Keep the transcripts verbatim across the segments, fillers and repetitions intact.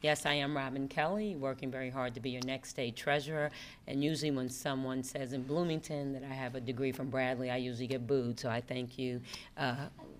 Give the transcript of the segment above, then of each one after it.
Yes, I am Robin Kelly, working very hard to be your next state treasurer. And usually when someone says in Bloomington that I have a degree from Bradley, I usually get booed, so I thank you. Uh,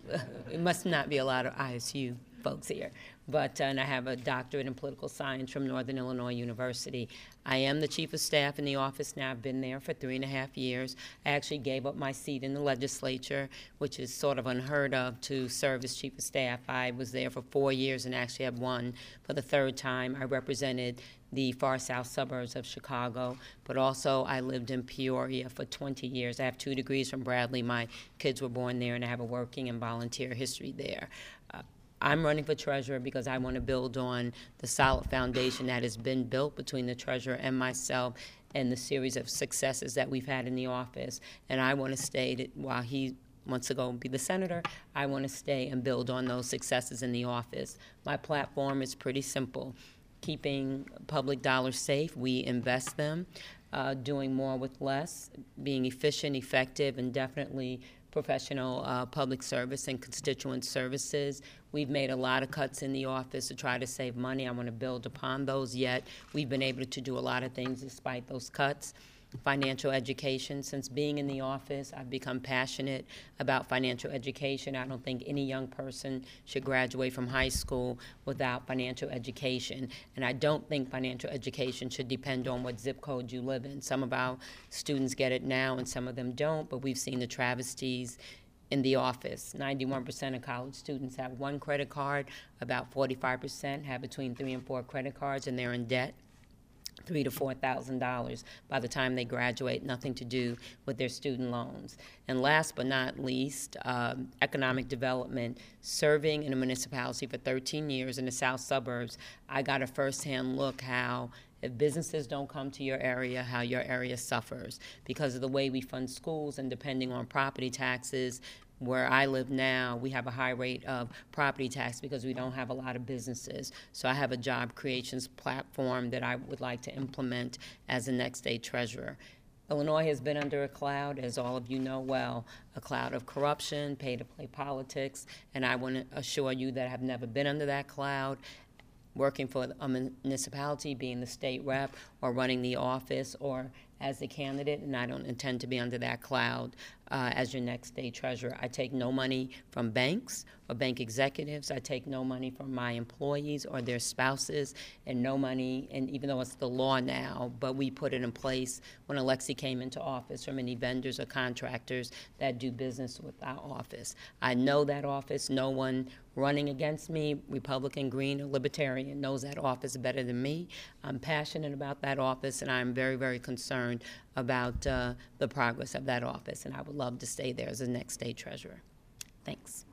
it must not be a lot of I S U folks here. But, uh, and I have a doctorate in political science from Northern Illinois University. I am the chief of staff in the office now. I've been there for three and a half years. I actually gave up my seat in the legislature, which is sort of unheard of, to serve as chief of staff. I was there for four years and actually have won for the third time. I represented the far south suburbs of Chicago, but also I lived in Peoria for twenty years. I have two degrees from Bradley. My kids were born there, and I have a working and volunteer history there. Uh, I'm running for treasurer because I want to build on the solid foundation that has been built between the treasurer and myself and the series of successes that we've had in the office. And I want to stay, that while he wants to go and be the senator, I want to stay and build on those successes in the office. My platform is pretty simple. Keeping public dollars safe, we invest them, uh, doing more with less, being efficient, effective, and definitely professional uh, public service and constituent services. We've made a lot of cuts in the office to try to save money. I want to build upon those, yet we've been able to do a lot of things despite those cuts. Financial education. Since being in the office, I've become passionate about financial education. I don't think any young person should graduate from high school without financial education. And I don't think financial education should depend on what zip code you live in. Some of our students get it now and some of them don't, but we've seen the travesties in the office. ninety-one percent of college students have one credit card. About forty-five percent have between three and four credit cards, and they're in debt. Three to four thousand dollars by the time they graduate, nothing to do with their student loans. And last but not least, um, economic development. Serving in a municipality for thirteen years in the south suburbs, I got a firsthand look how if businesses don't come to your area, how your area suffers because of the way we fund schools and depending on property taxes. Where I live now, we have a high rate of property tax because we don't have a lot of businesses. So I have a job creations platform that I would like to implement as the next state treasurer. Illinois has been under a cloud, as all of you know well, a cloud of corruption, pay-to-play politics, and I want to assure you that I have never been under that cloud. Working for a municipality, being the state rep, or running the office, or as a candidate, and I don't intend to be under that cloud uh, as your next state treasurer. I take no money from banks or bank executives. I take no money from my employees or their spouses, and no money, and even though it's the law now, but we put it in place when Alexi came into office, from any vendors or contractors that do business with our office. I know that office. No one running against me, Republican, Green, or Libertarian, knows that office better than me. I'm passionate about that office, and I'm very, very concerned about uh, the progress of that office, and I would love to stay there as the next state treasurer. Thanks.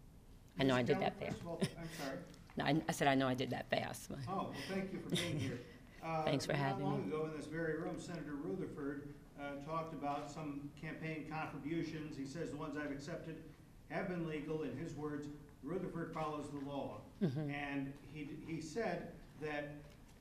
I know I did that fast. All, I'm sorry. No, I, I said I know I did that fast. Oh, well, thank you for being here. Uh, Thanks for having me. Not long ago in this very room, Senator Rutherford uh, talked about some campaign contributions. He says the ones I've accepted have been legal. In his words, Rutherford follows the law. Mm-hmm. And he, he said that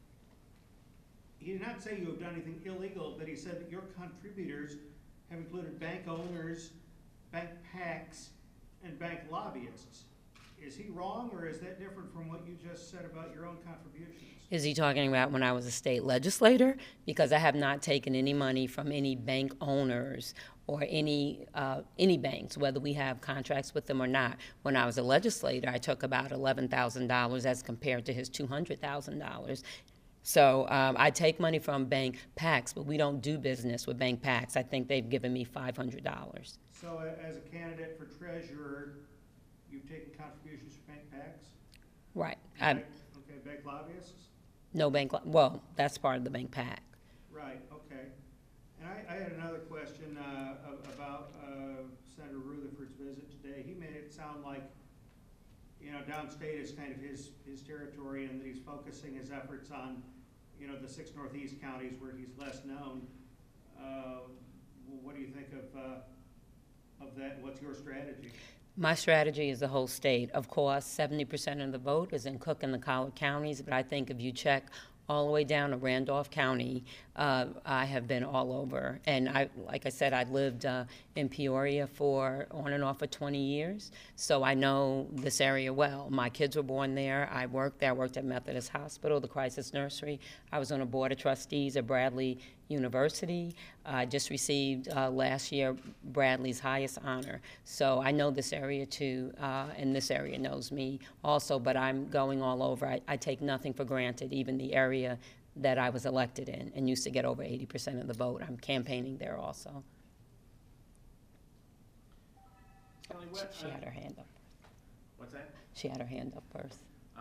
he did not say you have done anything illegal, but he said that your contributors have included bank owners, bank PACs, and bank lobbyists. Is he wrong, or is that different from what you just said about your own contributions? Is he talking about when I was a state legislator? Because I have not taken any money from any bank owners or any uh, any banks, whether we have contracts with them or not. When I was a legislator, I took about eleven thousand dollars as compared to his two hundred thousand dollars. So um, I take money from bank PACs, but we don't do business with bank PACs. I think they've given me five hundred dollars. So uh, as a candidate for treasurer, you've taken contributions from bank PACs? Right. Bank, okay, bank lobbyists? No bank, lo- well, that's part of the bank PAC. Right, okay. And I, I had another question uh, about uh, Senator Rutherford's visit today. He made it sound like, you know, downstate is kind of his, his territory, and that he's focusing his efforts on, you know, the six northeast counties where he's less known. Uh, what do you think of, uh, of that? What's your strategy? My strategy is the whole state. Of course, seventy percent of the vote is in Cook and the Collier counties, but I think if you check all the way down to Randolph County, uh, I have been all over. And I, like I said, I lived uh, in Peoria for on and off for twenty years, so I know this area well. My kids were born there. I worked there. I worked at Methodist Hospital, the crisis nursery. I was on a board of trustees at Bradley University. I just received uh, last year Bradley's highest honor. So I know this area too, uh, and this area knows me also, but I'm going all over. I, I take nothing for granted, even the area that I was elected in and used to get over eighty percent of the vote. I'm campaigning there also. Kelly, what, She, she uh, had her hand up. What's that? She had her hand up first. Uh,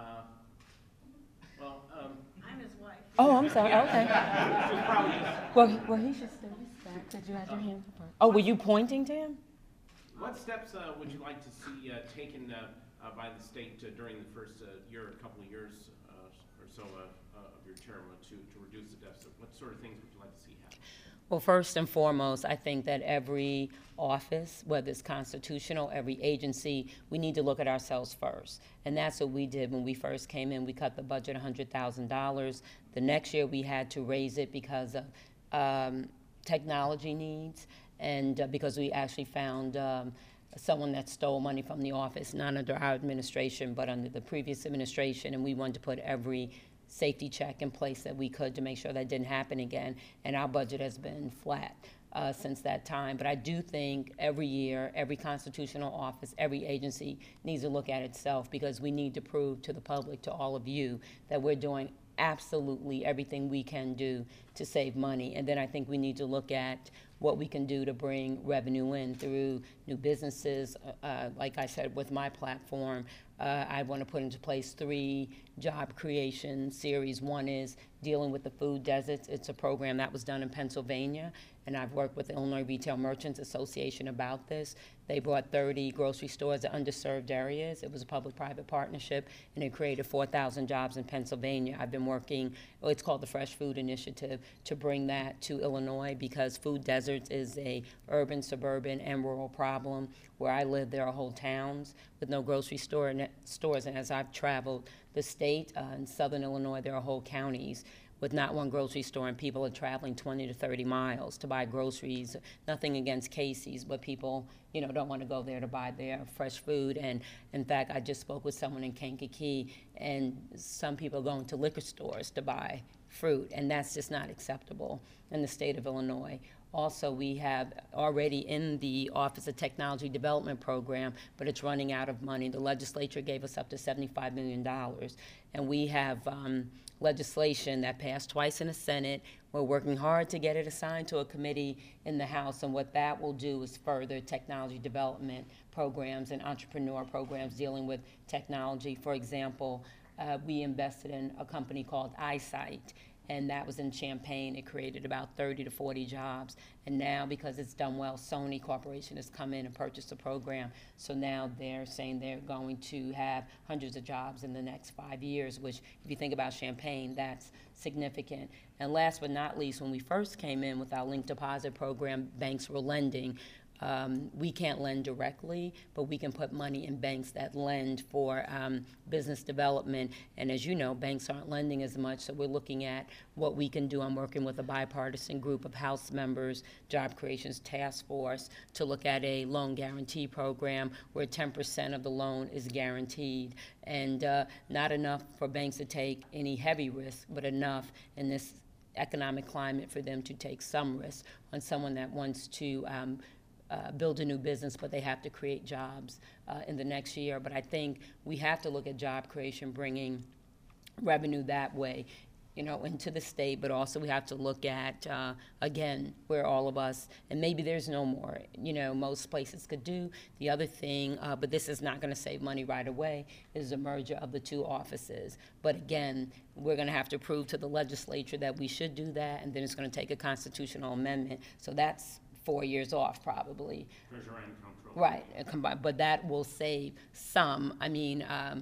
well, um, I'm his wife. Oh, I'm sorry. Okay. you'll probably just, Well, well, he should stay back. Did you have your hand up first? Oh, were you pointing to him? what steps uh, would you like to see uh, taken uh, uh, by the state uh, during the first uh, year, a couple of years uh, or so uh, uh, of your term uh, to, to reduce the deficit? What sort of things would you like to see happen? Well, first and foremost, I think that every office, whether it's constitutional, every agency, we need to look at ourselves first. And that's what we did when we first came in. We cut the budget one hundred thousand dollars. The next year we had to raise it because of um, technology needs and uh, because we actually found um, someone that stole money from the office, not under our administration, but under the previous administration, and we wanted to put every safety check in place that we could to make sure that didn't happen again, and our budget has been flat uh, since that time. But I do think every year, every constitutional office, every agency needs to look at itself, because we need to prove to the public, to all of you, that we're doing absolutely everything we can do to save money. And then I think we need to look at what we can do to bring revenue in through new businesses. Uh, like I said, with my platform, uh, I want to put into place three job creation series. One is dealing with the food deserts. It's a program that was done in Pennsylvania, and I've worked with the Illinois Retail Merchants Association about this. They brought thirty grocery stores to underserved areas. It was a public-private partnership, and it created four thousand jobs in Pennsylvania. I've been working, well, it's called the Fresh Food Initiative, to bring that to Illinois, because food deserts is a urban, suburban, and rural problem. Where I live, there are whole towns with no grocery store stores, and as I've traveled the state, uh, in southern Illinois, there are whole counties with not one grocery store, and people are traveling twenty to thirty miles to buy groceries. Nothing against Casey's, but people, you know, don't want to go there to buy their fresh food. And in fact, I just spoke with someone in Kankakee, and some people are going to liquor stores to buy fruit, and that's just not acceptable in the state of Illinois. Also, we have already in the Office of Technology Development Program, but it's running out of money. The legislature gave us up to seventy-five million dollars, and we have um, legislation that passed twice in the Senate. We're working hard to get it assigned to a committee in the House, and what that will do is further technology development programs and entrepreneur programs dealing with technology. For example, uh, we invested in a company called iSight, and that was in Champaign. It created about thirty to forty jobs. And now, because it's done well, Sony Corporation has come in and purchased the program. So now they're saying they're going to have hundreds of jobs in the next five years, which, if you think about Champaign, that's significant. And last but not least, when we first came in with our link deposit program, banks were lending. Um, we can't lend directly, but we can put money in banks that lend for um, business development. And as you know, banks aren't lending as much, so we're looking at what we can do. I'm working with a bipartisan group of House members, Job Creations Task Force, to look at a loan guarantee program where ten percent of the loan is guaranteed. And uh, not enough for banks to take any heavy risk, but enough in this economic climate for them to take some risk on someone that wants to um, Uh, build a new business, but they have to create jobs uh, in the next year. But I think we have to look at job creation, bringing revenue that way, you know, into the state, but also we have to look at, uh, again, where all of us, and maybe there's no more, you know, most places could do. The other thing, uh, but this is not going to save money right away, is the merger of the two offices. But again, we're going to have to prove to the legislature that we should do that, and then it's going to take a constitutional amendment. So that's four years off, probably. Treasurer and control. Right, uh, combined, but that will save some. I mean, um,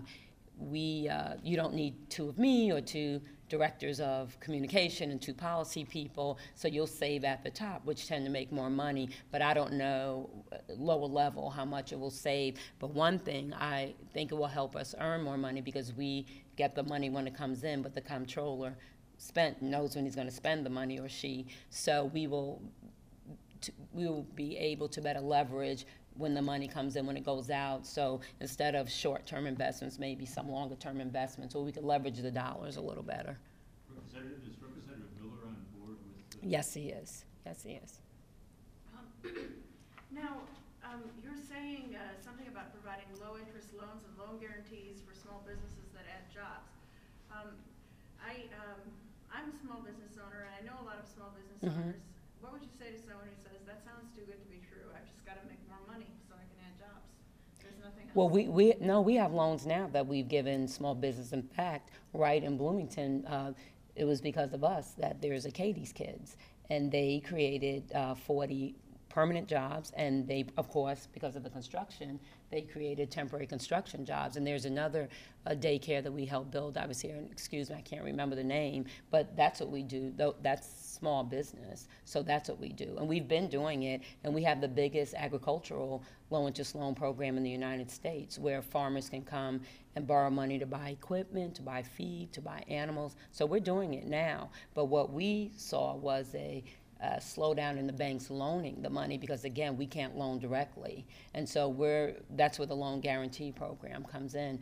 we, uh, you don't need two of me or two directors of communication and two policy people, so you'll save at the top, which tend to make more money, but I don't know uh, lower level how much it will save. But one thing, I think it will help us earn more money, because we get the money when it comes in, but the comptroller spent, knows when he's going to spend the money, or she. So we will, t- we will be able to better leverage when the money comes in, when it goes out. So instead of short-term investments, maybe some longer-term investments, or we could leverage the dollars a little better. Representative, is Representative Miller on board with? the- Yes, he is. Yes, he is. Um, Now, um, you're saying uh, something about providing low-interest loans and loan guarantees for small businesses that add jobs. Um, I, um, I'm a small business owner, and I know a lot of small business Mhm. owners. What would you say to someone who says, that sounds too good to be true, I've just got to make more money so I can add jobs? There's nothing else. Well, we, we, no, we have loans now that we've given small business. In fact, right in Bloomington, uh, it was because of us that there's a Katie's Kids, and they created uh, forty permanent jobs, and they, of course, because of the construction, they created temporary construction jobs. And there's another uh, daycare that we helped build. I was here, and excuse me, I can't remember the name, but that's what we do. Tho- That's small business, so that's what we do. And we've been doing it, and we have the biggest agricultural low-interest loan program in the United States, where farmers can come and borrow money to buy equipment, to buy feed, to buy animals. So we're doing it now. But what we saw was a uh, slowdown in the banks loaning the money, because again, we can't loan directly. And so we're, that's where the loan guarantee program comes in,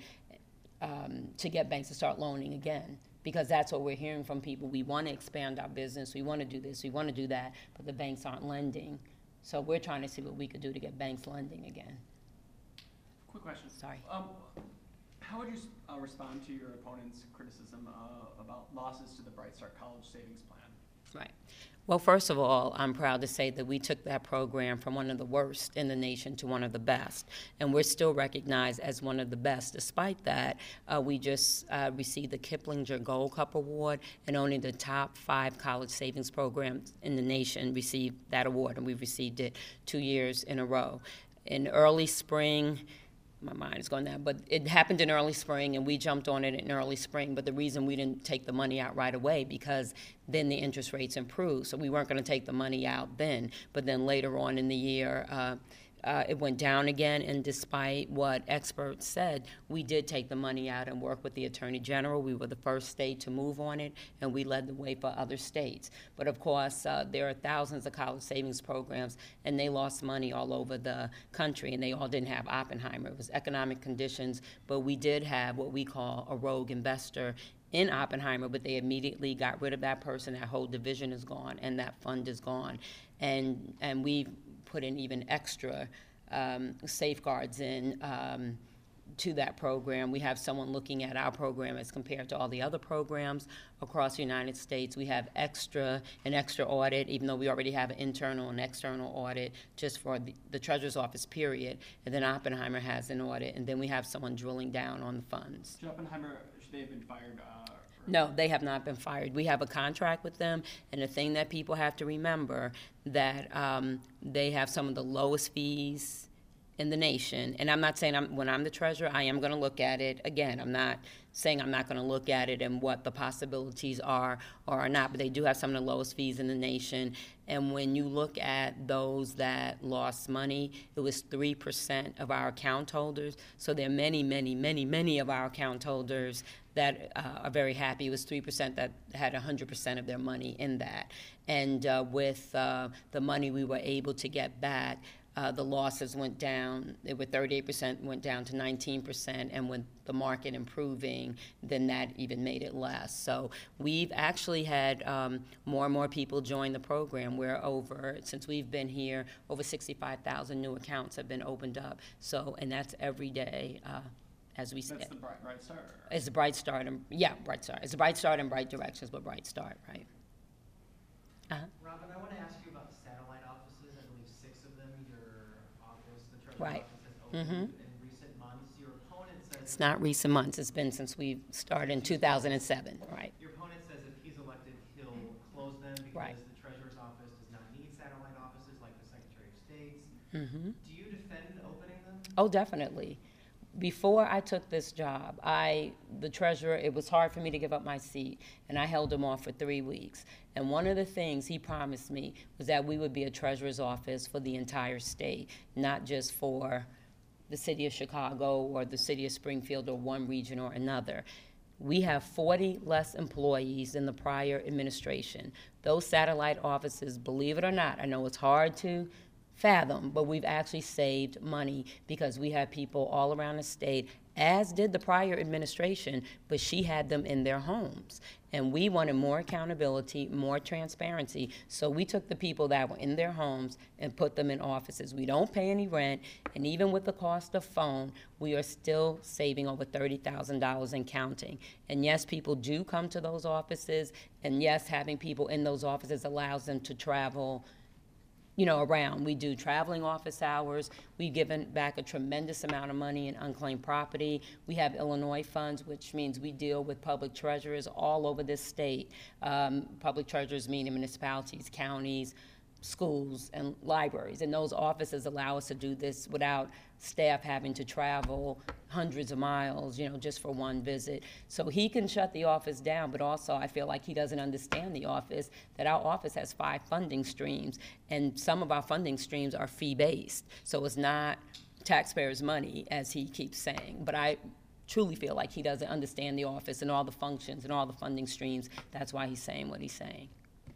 um, to get banks to start loaning again. Because that's what we're hearing from people. We want to expand our business, we want to do this, we want to do that, but the banks aren't lending. So we're trying to see what we could do to get banks lending again. Quick question. Sorry. Um, how would you uh, respond to your opponent's criticism uh, about losses to the Bright Start College Savings Plan? Right. Well, first of all, I'm proud to say that we took that program from one of the worst in the nation to one of the best. And we're still recognized as one of the best. Despite that, uh, we just uh, received the Kiplinger Gold Cup Award, and only the top five college savings programs in the nation received that award, and we've received it two years in a row. In early spring, my mind is going there, but it happened in early spring, and we jumped on it in early spring. But the reason we didn't take the money out right away, because then the interest rates improved. So we weren't going to take the money out then. But then later on in the year, uh, uh, it went down again. And despite what experts said, we did take the money out and work with the Attorney General. We were the first state to move on it, and we led the way for other states. But of course, uh, there are thousands of college savings programs, and they lost money all over the country, and they all didn't have Oppenheimer. It was economic conditions, but we did have what we call a rogue investor in Oppenheimer, but they immediately got rid of that person. That whole division is gone, and that fund is gone. And, and we've put in even extra um, safeguards in um, to that program. We have someone looking at our program as compared to all the other programs across the United States. We have extra, an extra audit, even though we already have an internal and external audit just for the, the Treasurer's Office, period. And then Oppenheimer has an audit, and then we have someone drilling down on the funds. Should Oppenheimer, should they have been fired? Uh, or- No, they have not been fired. We have a contract with them, and the thing that people have to remember, that um, they have some of the lowest fees in the nation. And I'm not saying I'm, when I'm the treasurer, I am going to look at it. Again, I'm not saying I'm not going to look at it and what the possibilities are or are not, but they do have some of the lowest fees in the nation. And when you look at those that lost money, it was three percent of our account holders. So there are many, many, many, many of our account holders that uh, are very happy. It was three percent that had one hundred percent of their money in that. And uh, with uh, the money we were able to get back, Uh, the losses went down. They were thirty-eight percent, went down to nineteen percent, and with the market improving, then that even made it less. So we've actually had um, more and more people join the program. We're over, since we've been here, over sixty-five thousand new accounts have been opened up. So, and that's every day, uh, as we That's said. the Bright, Bright Start. It's a Bright Start, and, yeah, Bright Start. It's a Bright Start and Bright Directions, but Bright Start, right? Uh-huh. Robin, I want to ask you about the satellite offices. I believe six of them, your office, the treasurer's Right. office has opened Mhm. in recent months. Your opponent says. It's not recent months. It's been since we started in two thousand seven, right? Your opponent says if he's elected, he'll close them Right. because the treasurer's office does not need satellite offices like the Secretary of State's. Mm-hmm. Do you defend opening them? Oh, definitely. Before I took this job, I, the treasurer, it was hard for me to give up my seat, and I held him off for three weeks. And one of the things he promised me was that we would be a treasurer's office for the entire state, not just for the city of Chicago or the city of Springfield or one region or another. We have forty less employees than the prior administration. Those satellite offices, believe it or not, I know it's hard to fathom, but we've actually saved money because we have people all around the state, as did the prior administration, but she had them in their homes. And we wanted more accountability, more transparency, so we took the people that were in their homes and put them in offices. We don't pay any rent, and even with the cost of phone, we are still saving over thirty thousand dollars and counting. And yes, people do come to those offices, and yes, having people in those offices allows them to travel, you know, around. We do traveling office hours. We've given back a tremendous amount of money in unclaimed property. We have Illinois funds, which means we deal with public treasurers all over this state. Um, public treasurers meaning municipalities, counties, schools, and libraries. And those offices allow us to do this without staff having to travel hundreds of miles, you know, just for one visit. So he can shut the office down, but also I feel like he doesn't understand the office, that our office has five funding streams, and some of our funding streams are fee-based. So it's not taxpayers' money, as he keeps saying. But I truly feel like he doesn't understand the office and all the functions and all the funding streams. That's why he's saying what he's saying.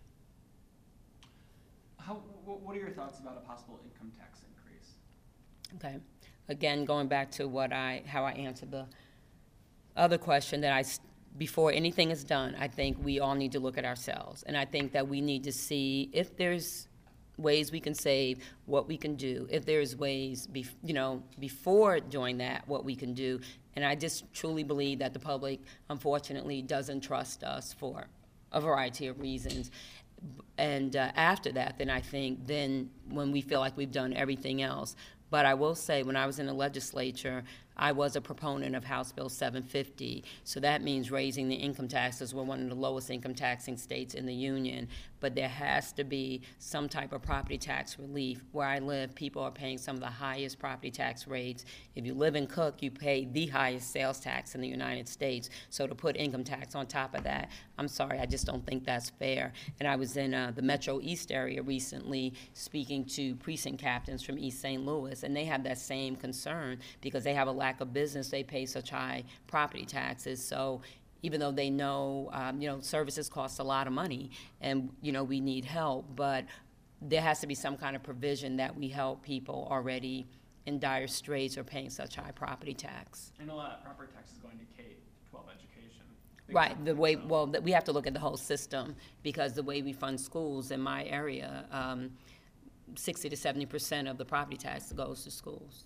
How, wh- what are your thoughts about a possible income tax increase? Okay. Again, going back to what I, how I answered the other question, that I, s- before anything is done, I think we all need to look at ourselves. And I think that we need to see if there's ways we can save, what we can do. If there's ways, bef- you know, before doing that, what we can do. And I just truly believe that the public, unfortunately, doesn't trust us for a variety of reasons. And uh, after that, then I think then when we feel like we've done everything else. But I will say, when I was in the legislature, I was a proponent of House Bill seven fifty. So that means raising the income taxes. We're one of the lowest income taxing states in the union. But there has to be some type of property tax relief. Where I live, people are paying some of the highest property tax rates. If you live in Cook, you pay the highest sales tax in the United States. So to put income tax on top of that, I'm sorry, I just don't think that's fair. And I was in uh, the Metro East area recently speaking to precinct captains from East Saint Louis, and they have that same concern because they have a lack of business. They pay such high property taxes. So even though they know, um, you know, services cost a lot of money and, you know, we need help, but there has to be some kind of provision that we help people already in dire straits or paying such high property tax. I know a lot of property tax is going to K twelve education. Right, the way, So- well, that we have to look at the whole system because the way we fund schools in my area, um, sixty to seventy percent of the property tax goes to schools.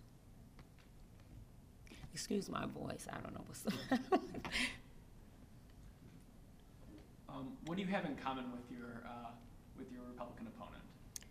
Excuse my voice, I don't know what's. Um, what do you have in common with your uh, with your Republican opponent?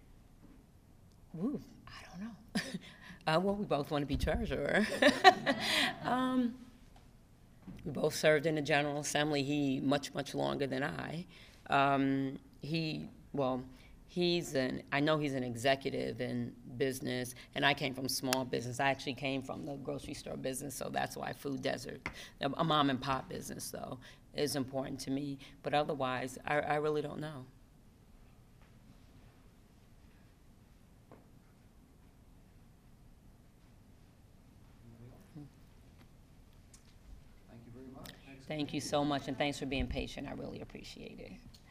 Ooh, I don't know. uh, well, we both want to be treasurer. um, we both served in the General Assembly. He much, much longer than I. Um, he, well, he's an, I know he's an executive in business, and I came from small business. I actually came from the grocery store business, so that's why Food Desert, a mom and pop business, though, is important to me. But otherwise, I, I really don't know. Thank you very much. Thank you so much, and thanks for being patient. I really appreciate it.